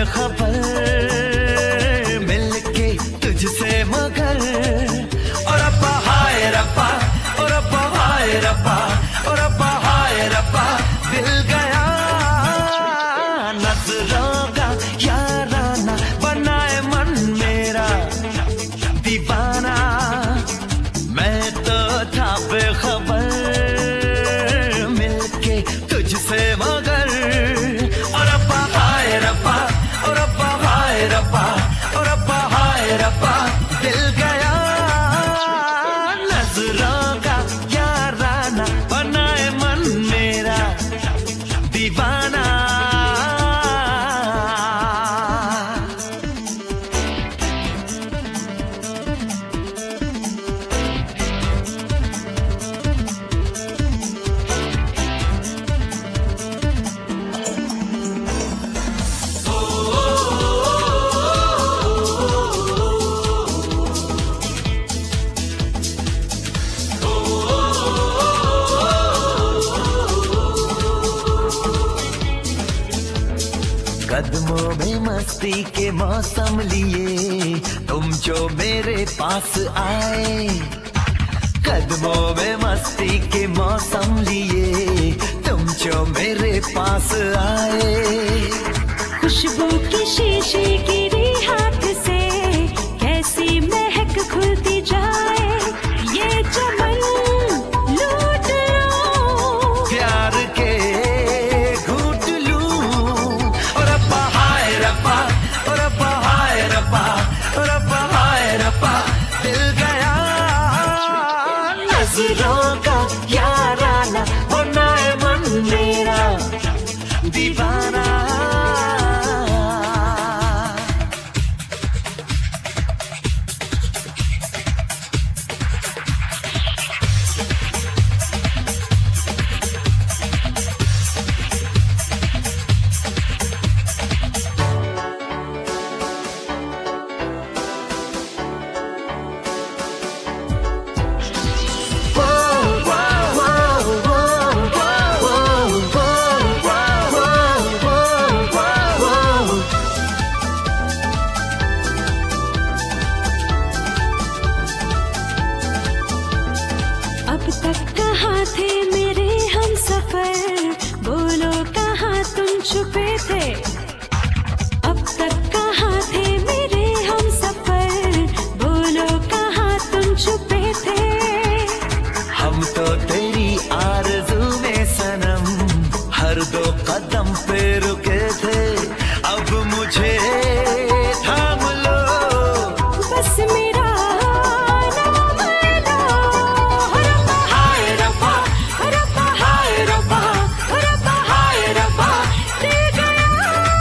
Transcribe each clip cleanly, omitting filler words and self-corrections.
बेखबर मिलके तुझसे मगर। और रब्बा हाय रब्बा, और रब्बा हाय रब्बा, और रब्बा हाय रब्बा, दिल गया नजरों का याराना, बनाए मन मेरा दीवाना। मैं तो था बेखबर मिलके तुझसे मगर। और रब्बा हाय रब्बा, और रब्बा हाय रब्बा, और रब्बा हाय रब्बा, दिल गया नजरों का याराना, बनाए मन मेरा दीवाना। कदमों में मस्ती के मौसम लिए तुम जो मेरे पास आए। कदमों में मस्ती के मौसम लिए तुम जो मेरे पास आए। खुशबू की शीशी गिरी हाथ से, कैसी महक खुलती जाए। ये चमन लूट लो, प्यार के घूट लूं। और रब्बा हाय रब्बा, और रब्बा हाय रब्बा, और रब्बा हाय रब्बा, दिल गया नजरों का याराना, बनाए मन मेरा दीवाना। अब तक कहाँ थे मेरे हम सफर, बोलो कहाँ तुम छुपे थे। अब तक कहाँ थे मेरे हम सफर, बोलो कहाँ तुम छुपे थे। हम तो तेरी आरज़ू में सनम हर दो कदम पे रुके थे। अब मुझे थाम लो, बस मेरा नाम लो। रब्बा हाय रब्बा, रब्बा हाय रब्बा, रब्बा हाय रब्बा, दिल गया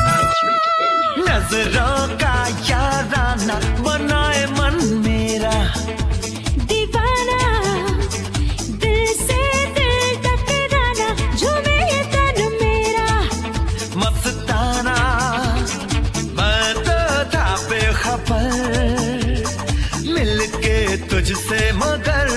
नजरों का याराना, बनाए मन मेरा दीवाना। दिल से दिल टकराना, झूमे ये तन मेरा मस्ताना। मैं तो था बेखबर मिलके तुझसे मगर।